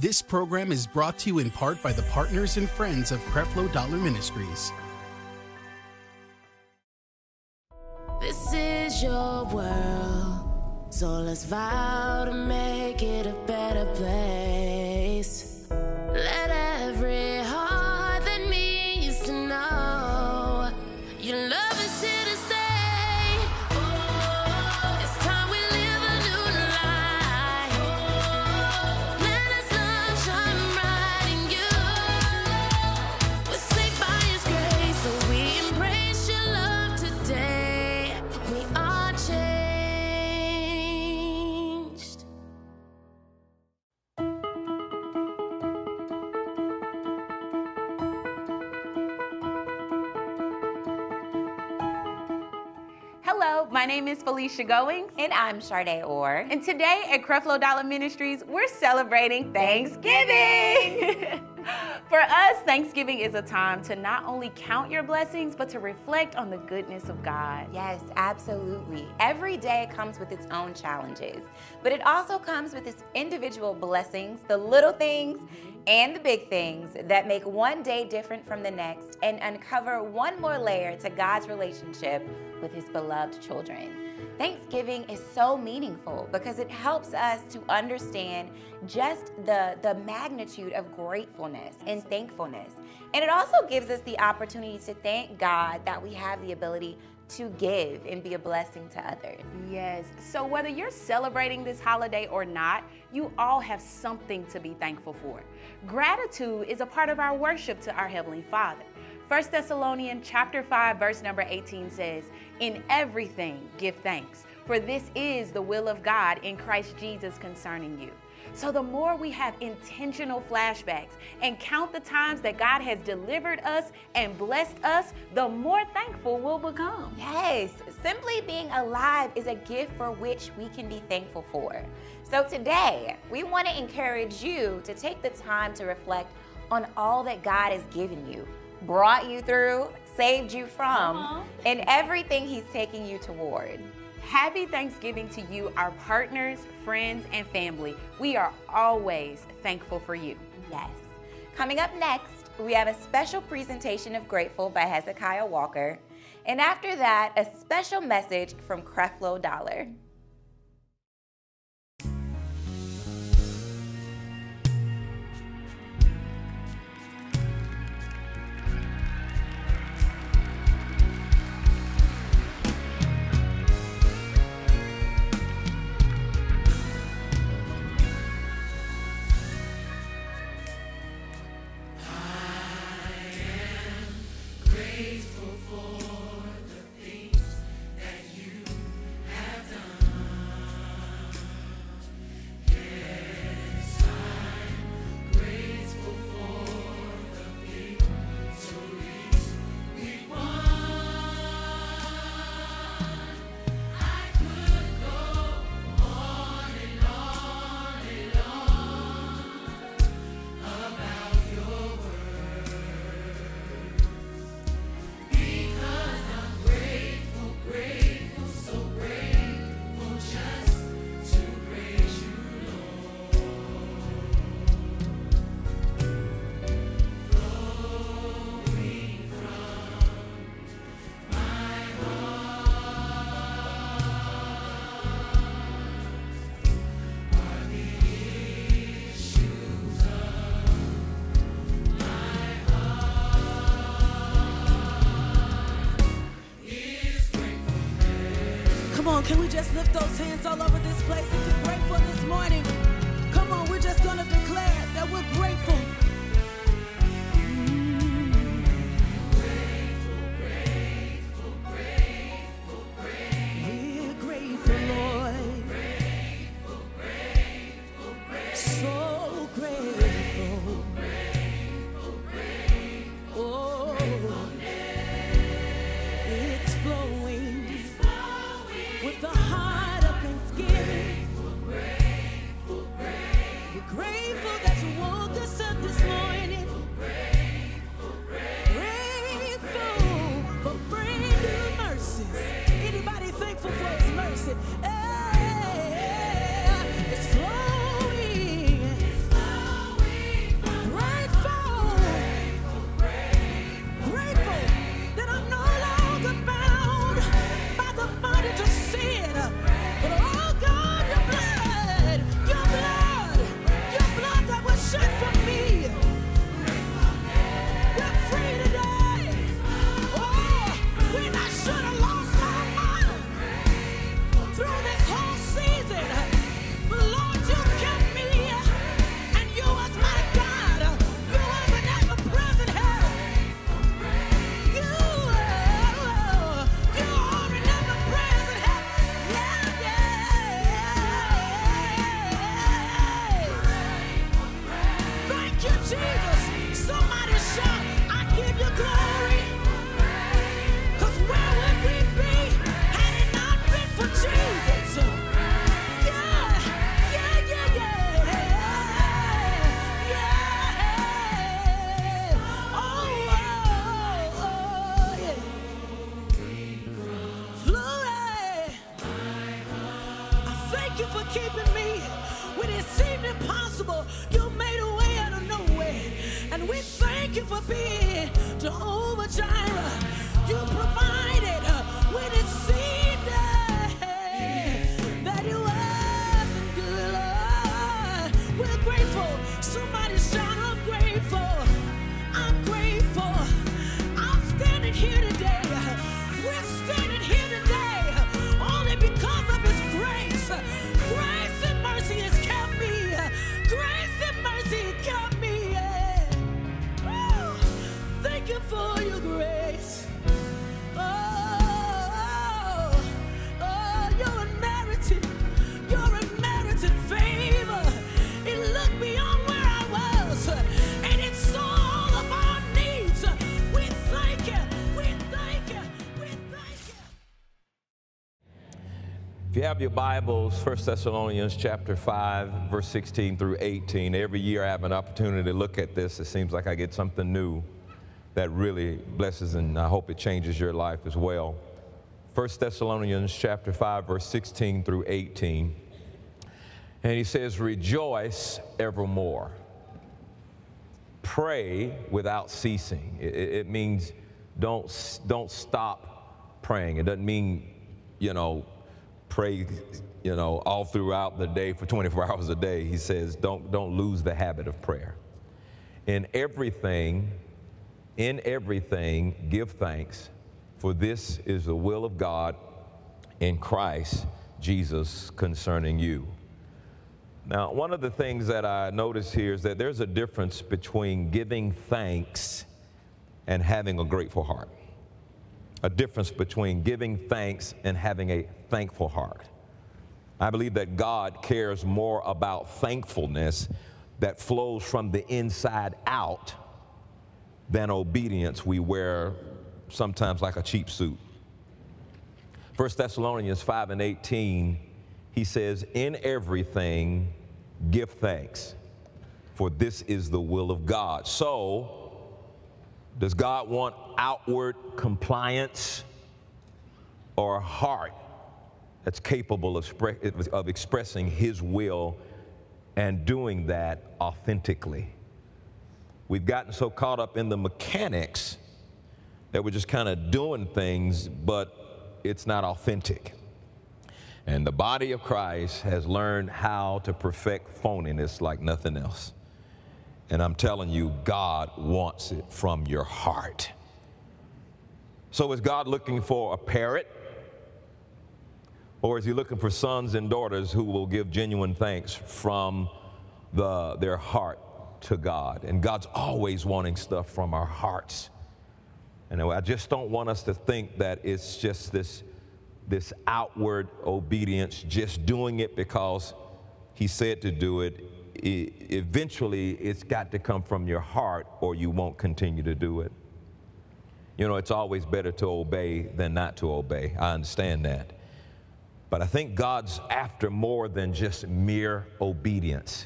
This program is brought to you in part by the partners and friends of Creflo Dollar Ministries. This is your world, so let's vow to make it a better place. Let every heart that needs to know your love is here to stay. Oh, it's time we live a new life. Let us love shine bright in you. We're saved by His grace, so we embrace your love today. We are changed. Hello, my name is Felicia Goings. And I'm Sade Orr. And today at Creflo Dollar Ministries, we're celebrating Thanksgiving. For us, Thanksgiving is a time to not only count your blessings, but to reflect on the goodness of God. Yes, absolutely. Every day comes with its own challenges, but it also comes with its individual blessings, the little things and the big things that make one day different from the next and uncover one more layer to God's relationship with His beloved children. Thanksgiving is so meaningful because it helps us to understand just the magnitude of gratefulness and thankfulness. And it also gives us the opportunity to thank God that we have the ability to give and be a blessing to others. Yes, so whether you're celebrating this holiday or not, you all have something to be thankful for. Gratitude is a part of our worship to our Heavenly Father. 1 Thessalonians chapter 5, verse number 18 says, "In everything give thanks, for this is the will of God in Christ Jesus concerning you." So the more we have intentional flashbacks and count the times that God has delivered us and blessed us, the more thankful we'll become. Yes, simply being alive is a gift for which we can be thankful for. So today, we want to encourage you to take the time to reflect on all that God has given you, brought you through, saved you from, and everything He's taking you toward. Happy Thanksgiving to you, our partners, friends, and family. We are always thankful for you. Yes. Coming up next, we have a special presentation of Grateful by Hezekiah Walker. And after that, a special message from Creflo Dollar. Can we just lift those hands all over this place if you're grateful this morning? Come on, we're just going to declare that we're grateful. We're grateful, Lord. So grateful. Oh, it's flowing with the heart of thanksgiving. Jesus. Somebody shout, I give you glory. 'Cause where would we be had it not been for Jesus? Yeah, yeah, yeah, yeah, yeah. Oh, yeah. Glory. I thank you for keeping me when it seemed impossible. You made a way out of no way. And we thank you for being Jehovah Jireh. You provided when it seemed that you wasn't good. We're grateful. Somebody shout, I'm grateful. I'm grateful. I'm standing here today. We're standing here today only because of His grace. Grace and mercy has kept me. Grace and mercy has kept me. Oh, thank you for your grace. You're unmerited. You're unmerited favor. It looked beyond where I was, and it saw all of our needs. We thank you. We thank you. We thank you. If you have your Bibles, 1 Thessalonians chapter 5, verse 16 through 18. Every year I have an opportunity to look at this. It seems like I get something new that really blesses, and I hope it changes your life as well. 1 Thessalonians chapter 5, verse 16 through 18. And he says, rejoice evermore. Pray without ceasing. It means don't stop praying. It doesn't mean, pray, all throughout the day for 24 hours a day. He says, don't lose the habit of prayer. In everything, give thanks, for this is the will of God in Christ Jesus concerning you. Now, one of the things that I notice here is that there's a difference between giving thanks and having a grateful heart. A difference between giving thanks and having a thankful heart. I believe that God cares more about thankfulness that flows from the inside out than obedience we wear sometimes like a cheap suit. 1 Thessalonians 5 and 18, he says, in everything give thanks, for this is the will of God. So, does God want outward compliance or a heart that's capable of expressing His will and doing that authentically? We've gotten so caught up in the mechanics that we're just kind of doing things, but it's not authentic. And the body of Christ has learned how to perfect phoniness like nothing else. And I'm telling you, God wants it from your heart. So is God looking for a parrot? Or is He looking for sons and daughters who will give genuine thanks from their heart to God? And God's always wanting stuff from our hearts. And I just don't want us to think that it's just this outward obedience, just doing it because He said to do it. Eventually, it's got to come from your heart or you won't continue to do it. It's always better to obey than not to obey. I understand that. But I think God's after more than just mere obedience.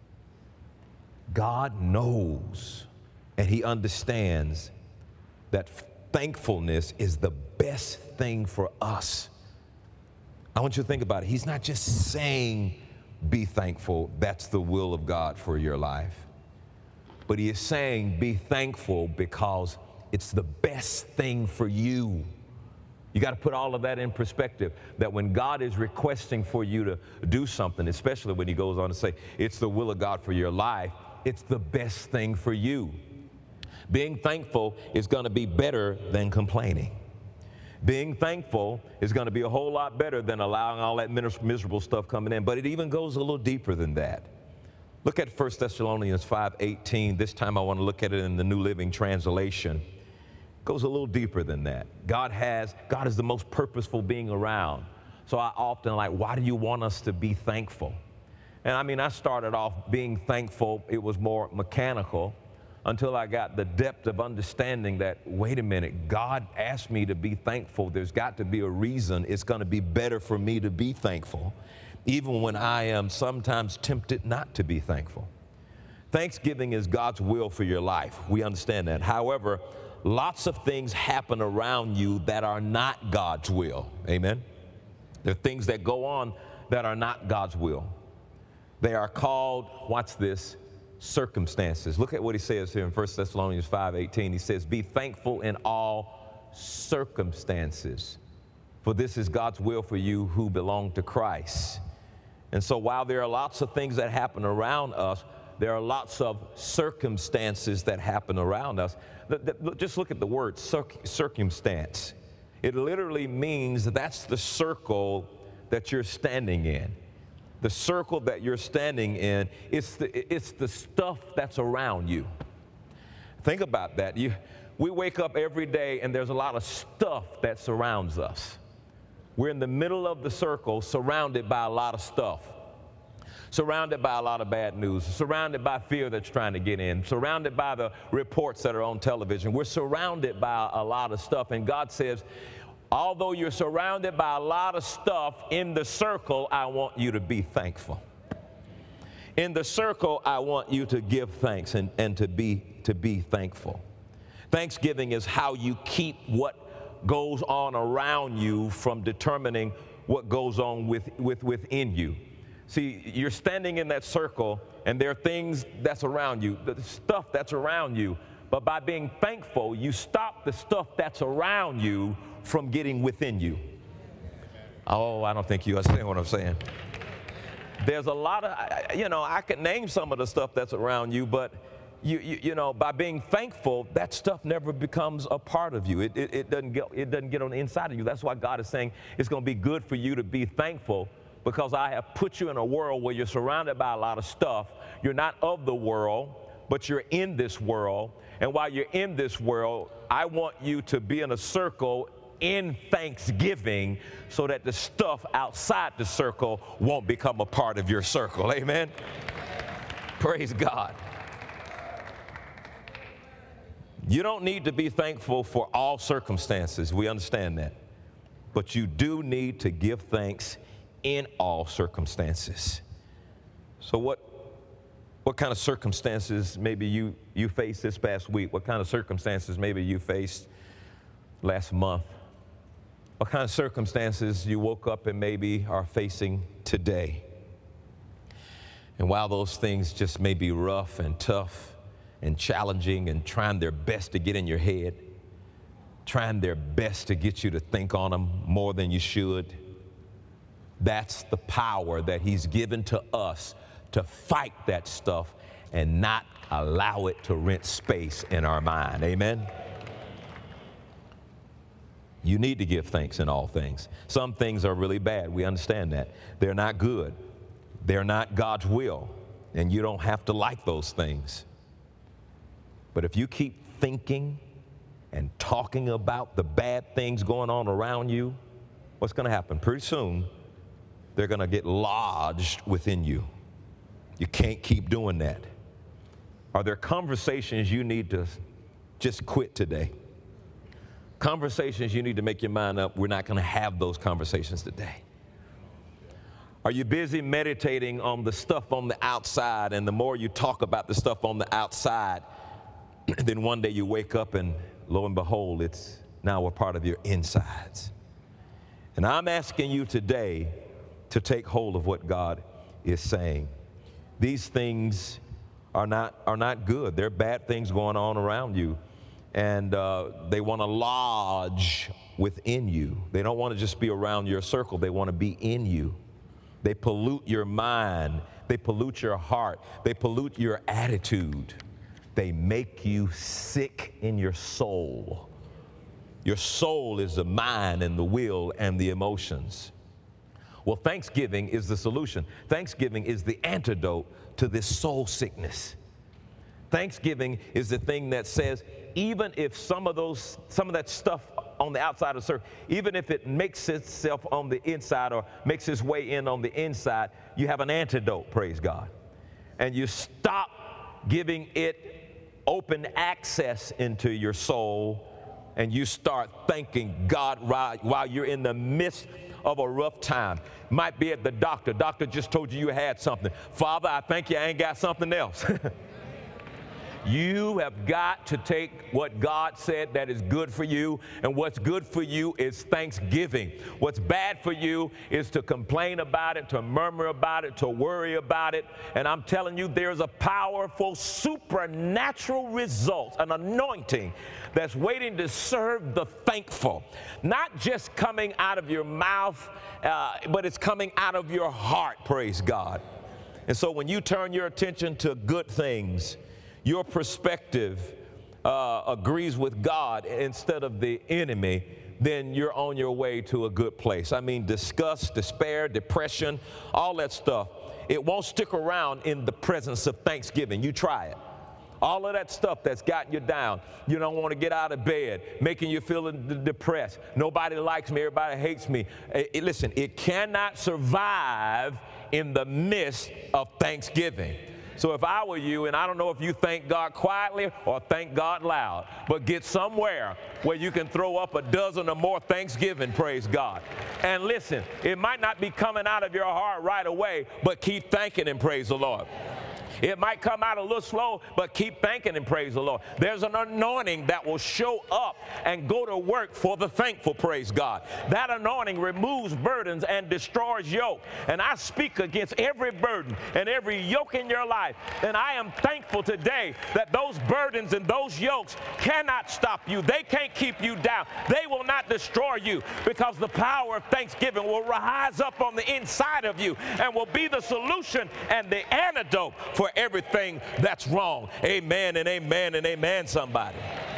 God knows and He understands that thankfulness is the best thing for us. I want you to think about it. He's not just saying, be thankful. That's the will of God for your life. But He is saying, be thankful because it's the best thing for you. You got to put all of that in perspective, that when God is requesting for you to do something, especially when He goes on to say, it's the will of God for your life, it's the best thing for you. Being thankful is going to be better than complaining. Being thankful is going to be a whole lot better than allowing all that miserable stuff coming in. But it even goes a little deeper than that. Look at 1 Thessalonians 5:18. This time I want to look at it in the New Living Translation. It goes a little deeper than that. God is the most purposeful being around. So I often why do you want us to be thankful? And I mean, I started off being thankful. It was more mechanical until I got the depth of understanding that, wait a minute, God asked me to be thankful. There's got to be a reason. It's going to be better for me to be thankful, even when I am sometimes tempted not to be thankful. Thanksgiving is God's will for your life. We understand that. However, lots of things happen around you that are not God's will. Amen? There are things that go on that are not God's will. They are called, watch this, circumstances. Look at what he says here in 1 Thessalonians 5:18. He says, be thankful in all circumstances, for this is God's will for you who belong to Christ. And so while there are lots of things that happen around us, there are lots of circumstances that happen around us. Just look at the word circumstance. It literally means that's the circle that you're standing in. The circle that you're standing in, it's the stuff that's around you. Think about that. We wake up every day and there's a lot of stuff that surrounds us. We're in the middle of the circle, surrounded by a lot of stuff. Surrounded by a lot of bad news, surrounded by fear that's trying to get in, surrounded by the reports that are on television. We're surrounded by a lot of stuff. And God says, although you're surrounded by a lot of stuff, in the circle, I want you to be thankful. In the circle, I want you to give thanks and to be thankful. Thanksgiving is how you keep what goes on around you from determining what goes on within you. See, you're standing in that circle, and there are things that's around you, the stuff that's around you. But by being thankful, you stop the stuff that's around you from getting within you. Oh, I don't think you understand what I'm saying. There's a lot of, I could name some of the stuff that's around you, but by being thankful, that stuff never becomes a part of you. It doesn't get on the inside of you. That's why God is saying it's going to be good for you to be thankful, because I have put you in a world where you're surrounded by a lot of stuff. You're not of the world, but you're in this world. And while you're in this world, I want you to be in a circle in thanksgiving so that the stuff outside the circle won't become a part of your circle. Amen? Praise God. You don't need to be thankful for all circumstances. We understand that. But you do need to give thanks in all circumstances. So what kind of circumstances maybe you faced this past week? What kind of circumstances maybe you faced last month? What kind of circumstances you woke up and maybe are facing today? And while those things just may be rough and tough and challenging and trying their best to get in your head, trying their best to get you to think on them more than you should, that's the power that he's given to us to fight that stuff and not allow it to rent space in our mind. Amen? You need to give thanks in all things. Some things are really bad. We understand that. They're not good. They're not God's will. And you don't have to like those things. But if you keep thinking and talking about the bad things going on around you, what's going to happen? Pretty soon, they're going to get lodged within you. You can't keep doing that. Are there conversations you need to just quit today? Conversations you need to make your mind up, we're not going to have those conversations today. Are you busy meditating on the stuff on the outside, and the more you talk about the stuff on the outside, then one day you wake up and lo and behold, it's now a part of your insides. And I'm asking you today to take hold of what God is saying. These things are not good. There are bad things going on around you, and they want to lodge within you. They don't want to just be around your circle. They want to be in you. They pollute your mind. They pollute your heart. They pollute your attitude. They make you sick in your soul. Your soul is the mind and the will and the emotions. Well, Thanksgiving is the solution. Thanksgiving is the antidote to this soul sickness. Thanksgiving is the thing that says, even if some of that stuff on the outside of the surface, even if it makes itself on the inside or makes its way in on the inside, you have an antidote, praise God. And you stop giving it open access into your soul, and you start thanking God while you're in the midst of a rough time. Might be at the doctor. Doctor just told you had something. Father, I thank you I ain't got something else. You have got to take what God said that is good for you, and what's good for you is thanksgiving. What's bad for you is to complain about it, to murmur about it, to worry about it. And I'm telling you, there's a powerful supernatural result, an anointing that's waiting to serve the thankful. Not just coming out of your mouth, but it's coming out of your heart, praise God. And so when you turn your attention to good things, your perspective agrees with God instead of the enemy, then you're on your way to a good place. I mean, disgust, despair, depression, all that stuff, it won't stick around in the presence of thanksgiving. You try it. All of that stuff that's gotten you down, you don't want to get out of bed, making you feel depressed. Nobody likes me, everybody hates me. Listen, it cannot survive in the midst of thanksgiving. So if I were you, and I don't know if you thank God quietly or thank God loud, but get somewhere where you can throw up a dozen or more thanksgiving, praise God. And listen, it might not be coming out of your heart right away, but keep thanking and praise the Lord. It might come out a little slow, but keep thanking and praise the Lord. There's an anointing that will show up and go to work for the thankful, praise God. That anointing removes burdens and destroys yoke. And I speak against every burden and every yoke in your life. And I am thankful today that those burdens and those yokes cannot stop you. They can't keep you down. They will not destroy you, because the power of thanksgiving will rise up on the inside of you and will be the solution and the antidote for everything that's wrong. Amen and amen and amen, somebody.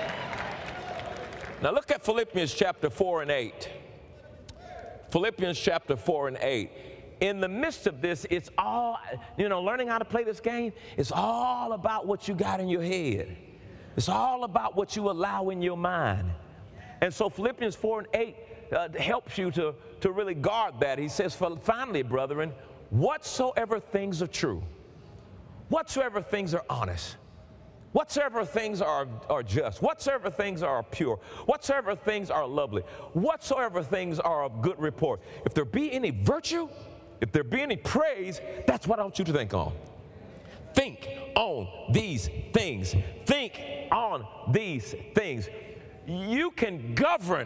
Now look at Philippians chapter 4 and 8. Philippians chapter 4 and 8. In the midst of this, it's all, learning how to play this game, it's all about what you got in your head. It's all about what you allow in your mind. And so Philippians 4 and 8 helps you to really guard that. He says, finally, brethren, whatsoever things are true, whatsoever things are honest, whatsoever things are just, whatsoever things are pure, whatsoever things are lovely, whatsoever things are of good report, if there be any virtue, if there be any praise, that's what I want you to think on. Think on these things. Think on these things. You can govern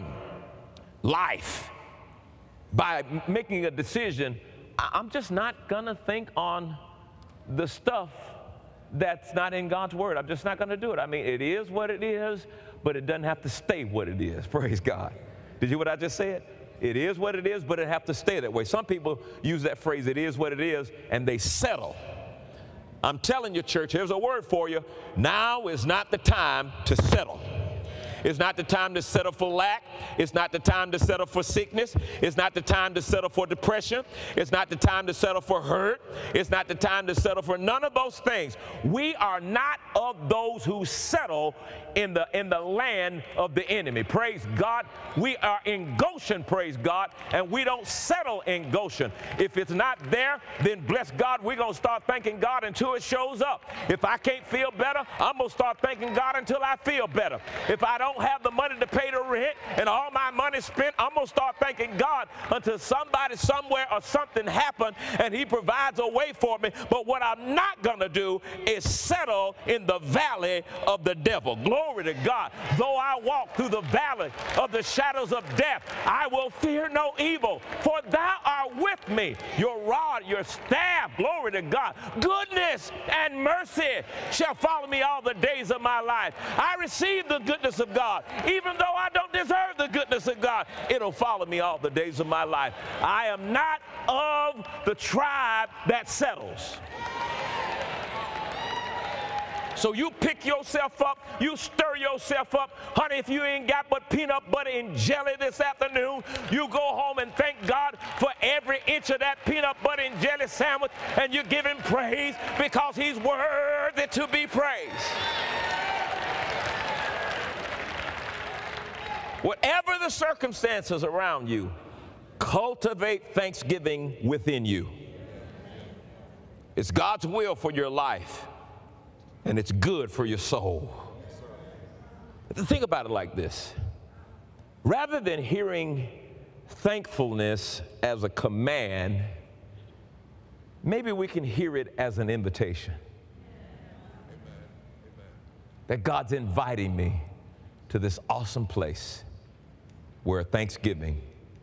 life by making a decision. I'm just not going to think on the stuff that's not in God's word. I'm just not going to do it. I mean, it is what it is, but it doesn't have to stay what it is. Praise God. Did you hear what I just said? It is what it is, but it have to stay that way. Some people use that phrase, it is what it is, and they settle. I'm telling you, church, here's a word for you. Now is not the time to settle. It's not the time to settle for lack. It's not the time to settle for sickness. It's not the time to settle for depression. It's not the time to settle for hurt. It's not the time to settle for none of those things. We are not of those who settle in the land of the enemy. Praise God. We are in Goshen, praise God, and we don't settle in Goshen. If it's not there, then bless God, we're going to start thanking God until it shows up. If I can't feel better, I'm going to start thanking God until I feel better. If I don't have the money to pay the rent and all my money spent, I'm going to start thanking God until somebody somewhere or something happened and he provides a way for me. But what I'm not going to do is settle in the valley of the devil. Glory to God. Though I walk through the valley of the shadows of death, I will fear no evil, for thou art with me. Your rod, your staff, glory to God. Goodness and mercy shall follow me all the days of my life. I receive the goodness of God. Even though I don't deserve the goodness of God, it'll follow me all the days of my life. I am not of the tribe that settles. So you pick yourself up, you stir yourself up. Honey, if you ain't got but peanut butter and jelly this afternoon, you go home and thank God for every inch of that peanut butter and jelly sandwich, and you give him praise because he's worthy to be praised. Whatever the circumstances around you, cultivate thanksgiving within you. It's God's will for your life, and it's good for your soul. Think about it like this. Rather than hearing thankfulness as a command, maybe we can hear it as an invitation. That God's inviting me to this awesome place where Thanksgiving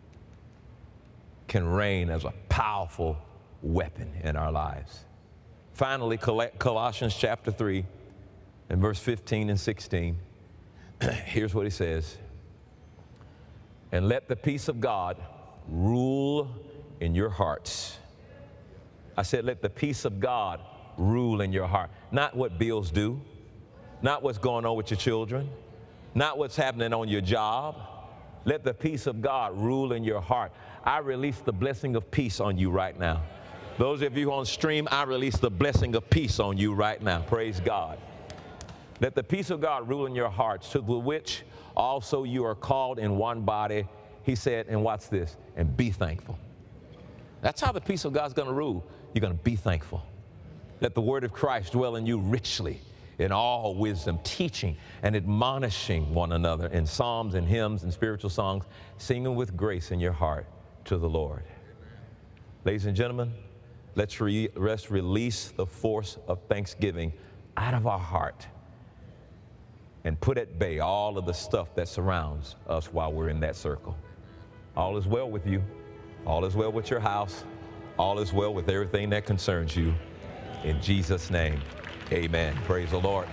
can reign as a powerful weapon in our lives. Finally, Colossians chapter 3 and verse 15 and 16. Here's what he says. And let the peace of God rule in your hearts. I said, let the peace of God rule in your heart. Not what bills do, not what's going on with your children, not what's happening on your job. Let the peace of God rule in your heart. I release the blessing of peace on you right now. Those of you on stream, I release the blessing of peace on you right now. Praise God. Let the peace of God rule in your hearts, to the which also you are called in one body. He said, and watch this, and be thankful. That's how the peace of God's going to rule. You're going to be thankful. Let the word of Christ dwell in you richly in all wisdom, teaching and admonishing one another in psalms and hymns and spiritual songs, singing with grace in your heart to the Lord. Ladies and gentlemen, let's release the force of thanksgiving out of our heart and put at bay all of the stuff that surrounds us while we're in that circle. All is well with you. All is well with your house. All is well with everything that concerns you. In Jesus' name, amen. Praise the Lord.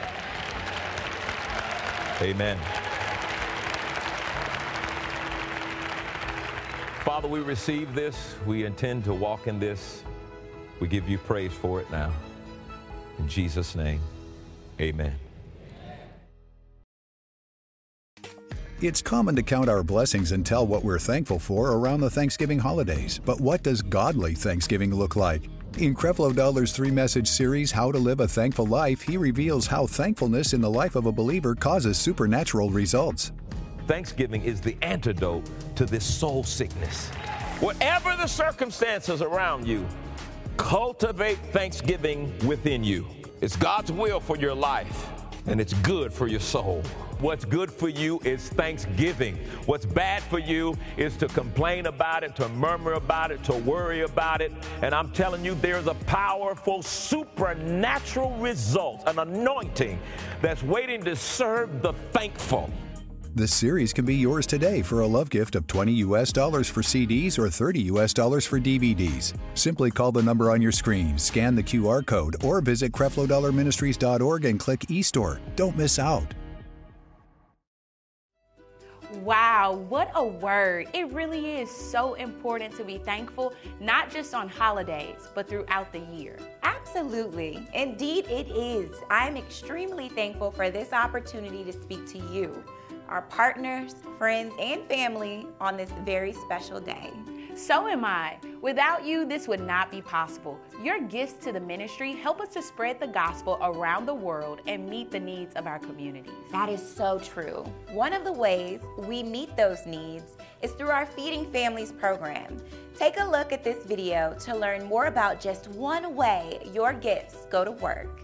Amen. Father, we receive this. We intend to walk in this. We give you praise for it now. In Jesus' name, amen. It's common to count our blessings and tell what we're thankful for around the Thanksgiving holidays. But what does godly Thanksgiving look like? In Creflo Dollar's 3-message series, How to Live a Thankful Life, he reveals how thankfulness in the life of a believer causes supernatural results. Thanksgiving is the antidote to this soul sickness. Whatever the circumstances around you, cultivate thanksgiving within you. It's God's will for your life, and it's good for your soul. What's good for you is thanksgiving. What's bad for you is to complain about it, to murmur about it, to worry about it. And I'm telling you, there's a powerful supernatural result, an anointing that's waiting to serve the thankful. This series can be yours today for a love gift of $20 for CDs or $30 for DVDs. Simply call the number on your screen, scan the QR code, or visit CrefloDollarMinistries.org and click eStore. Don't miss out. Wow, what a word. It really is so important to be thankful, not just on holidays, but throughout the year. Absolutely. Indeed, it is. I'm extremely thankful for this opportunity to speak to you, our partners, friends, and family on this very special day. So am I. Without you, this would not be possible. Your gifts to the ministry help us to spread the gospel around the world and meet the needs of our communities. That is so true. One of the ways we meet those needs is through our Feeding Families program. Take a look at this video to learn more about just one way your gifts go to work.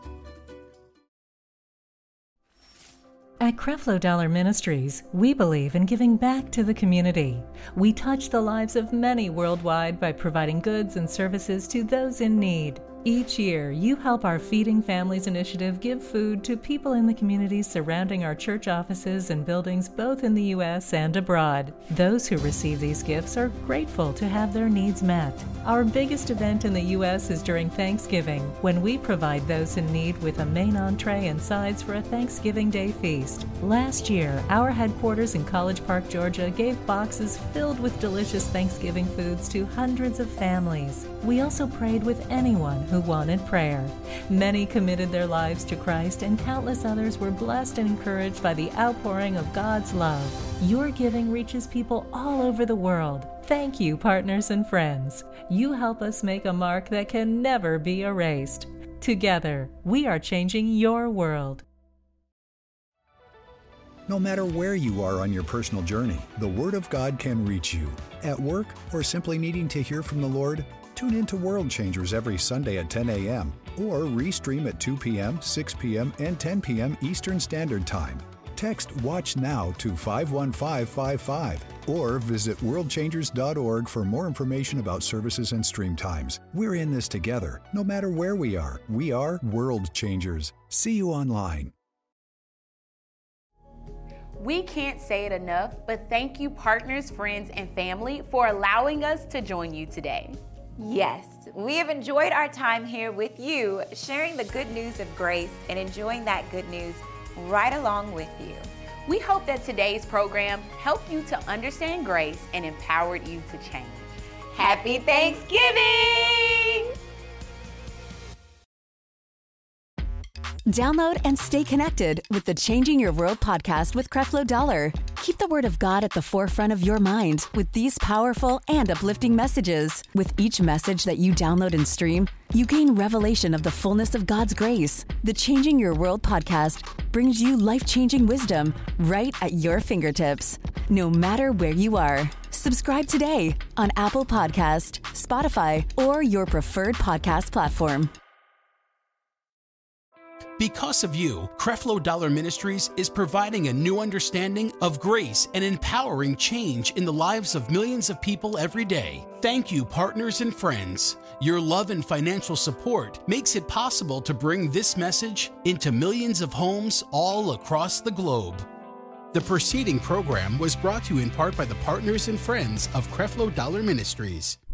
At Creflo Dollar Ministries, we believe in giving back to the community. We touch the lives of many worldwide by providing goods and services to those in need. Each year, you help our Feeding Families initiative give food to people in the communities surrounding our church offices and buildings both in the U.S. and abroad. Those who receive these gifts are grateful to have their needs met. Our biggest event in the U.S. is during Thanksgiving, when we provide those in need with a main entree and sides for a Thanksgiving Day feast. Last year, our headquarters in College Park, Georgia, gave boxes filled with delicious Thanksgiving foods to hundreds of families. We also prayed with anyone who wanted prayer. Many committed their lives to Christ, and countless others were blessed and encouraged by the outpouring of God's love. Your giving reaches people all over the world. Thank you, partners and friends. You help us make a mark that can never be erased. Together, we are changing your world. No matter where you are on your personal journey, the Word of God can reach you. At work or simply needing to hear from the Lord? Tune in to World Changers every Sunday at 10 a.m. or restream at 2 p.m., 6 p.m., and 10 p.m. Eastern Standard Time. Text WATCH NOW to 51555 or visit worldchangers.org for more information about services and stream times. We're in this together. No matter where we are World Changers. See you online. We can't say it enough, but thank you, partners, friends, and family, for allowing us to join you today. Yes, we have enjoyed our time here with you, sharing the good news of grace and enjoying that good news right along with you. We hope that today's program helped you to understand grace and empowered you to change. Happy Thanksgiving! Download and stay connected with the Changing Your World podcast with Creflo Dollar. Keep the Word of God at the forefront of your mind with these powerful and uplifting messages. With each message that you download and stream, you gain revelation of the fullness of God's grace. The Changing Your World podcast brings you life-changing wisdom right at your fingertips, no matter where you are. Subscribe today on Apple Podcast, Spotify, or your preferred podcast platform. Because of you, Creflo Dollar Ministries is providing a new understanding of grace and empowering change in the lives of millions of people every day. Thank you, partners and friends. Your love and financial support makes it possible to bring this message into millions of homes all across the globe. The preceding program was brought to you in part by the partners and friends of Creflo Dollar Ministries.